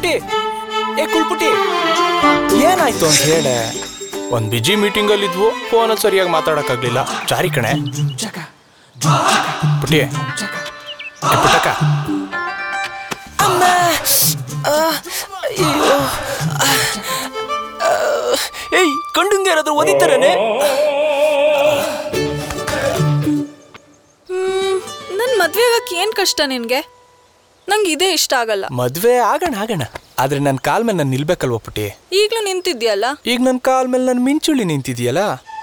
ಕುಳ್ಪುಟಿ ಕುಳ್ಪುಟಿ ಏನಾಯ್ತು ಅಂತ ಹೇಳೆ. ಒಂದ್ ಬಿಜಿ ಮೀಟಿಂಗ್ ಅಲ್ಲಿ ಇದ್ವು, ಫೋನಲ್ಲಿ ಸರಿಯಾಗಿ ಮಾತಾಡಕ್ಕಾಗ್ಲಿಲ್ಲ. ಚಾರಿ ಕಣೆ ಪುಟಿ ಪುಟ್ಟಕ್ಕ. ಏಯ್ ಕಂಡುಂಗೆ ಯಾರಾದ್ರೂ ಓದಿತಾರೇನೆ? ನನ್ ಮದ್ವೆ ಆಗಕ್ಕೆ ಏನ್ ಕಷ್ಟ ನಿನ್ಗೆ? ನಂಗೆ ಇದೇ ಇಷ್ಟ ಆಗಲ್ಲ. ಮದ್ವೆ ಆಗೋಣ, ಆದ್ರೆ ನನ್ ಕಾಲ್ ಮೇಲೆ ನಾನು ನಿಲ್ಬೇಕಲ್ವ ಪುಟಿ? ಈಗ್ಲೂ ನಿಂತಿದ್ಯಲ್ಲ. ಈಗ ನನ್ ಕಾಲ್ ಮೇಲೆ ನನ್ ಮಿಂಚುಳಿ ನಿಂತಿದ್ಯಲ್ಲ.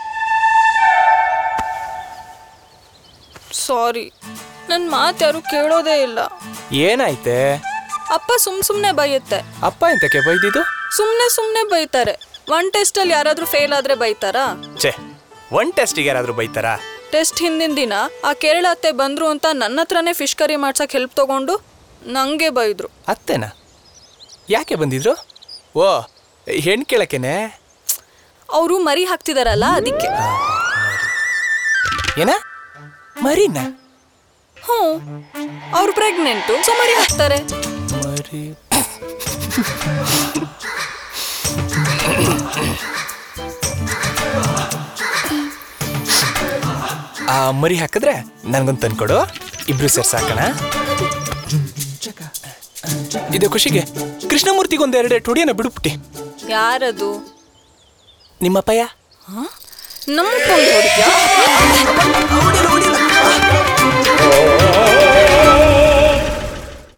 ಸಾರಿ, ನನ್ ಮಾತು ಯಾರು ಕೇಳೋದೇ ಇಲ್ಲ. ಏನಾಯ್ತೆ? ಅಪ್ಪ ಸುಮ್ನೆ ಬೈಯುತ್ತೆ. ಅಪ್ಪ ಎಂತಕ್ಕೆ ಬೈದಿದ್ದು? ಸುಮ್ನೆ ಬೈತಾರೆ. ಒನ್ ಟೆಸ್ಟ್ ಅಲ್ಲಿ ಯಾರಾದ್ರೂ ಫೇಲ್ ಆದ್ರೆ ಬೈತಾರಾ? ಒನ್ ಟೆಸ್ಟಿಗೆ ಯಾರಾದ್ರೂ ಬೈತಾರಾ? ಟೆಸ್ಟ್ ಹಿಂದಿನ ದಿನ ಆ ಕೇರಳ ಅತ್ತೆ ಬಂದ್ರು ಅಂತ ನನ್ನ ಹತ್ರನೇ ಫಿಶ್ ಕರಿ ಮಾಡ್ಸಕ್ ಹೆಲ್ಪ್ ತಗೊಂಡು ನಂಗೆ ಬೈದ್ರು. ಅತ್ತೆನಾ? ಯಾಕೆ ಬಂದಿದ್ರು? ಓ, ಹೆಣ್ ಕೇಳಕ್ಕೇನೆ? ಅವರು ಮರಿ ಹಾಕ್ತಿದಾರಲ್ಲ ಅದಕ್ಕೆ. ಏನ ಮರಿನ? ಅವ್ರು ಪ್ರೆಗ್ನೆಂಟು, ಸೊ ಮರಿ ಹಾಕ್ತಾರೆ. ಮರಿ ಆ ಮರಿ ಹಾಕಿದ್ರೆ ನನ್ಗೊಂದು ತಂದ್ಕೊಡು, ಇಬ್ರು ಸೇರ್ ಸಾಕಣ. ಇದು ಖುಷಿಗೆ ಕೃಷ್ಣಮೂರ್ತಿಗೊಂದು 2 ಟೊಡಿಯನ್ನ ಬಿಡುಪುಟ್ಟಿ. ಯಾರದು? ನಿಮ್ಮಪ್ಪಯ್ಯ. ನಮ್ಮ